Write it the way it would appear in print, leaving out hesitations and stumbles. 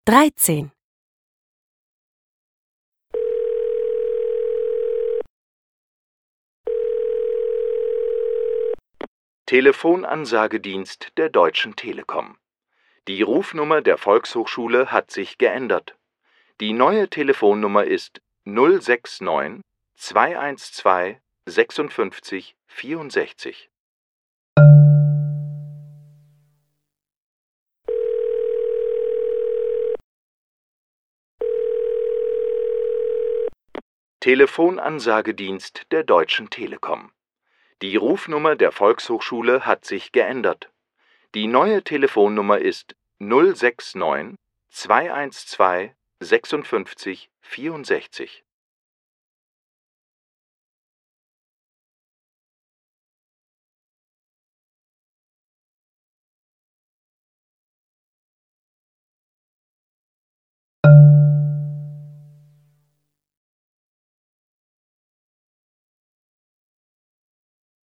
13. Telefonansagedienst der Deutschen Telekom. Die Rufnummer der Volkshochschule hat sich geändert. Die neue Telefonnummer ist 069 212 56 64. Telefonansagedienst der Deutschen Telekom. Die Rufnummer der Volkshochschule hat sich geändert. Die neue Telefonnummer ist 069 212 56 64.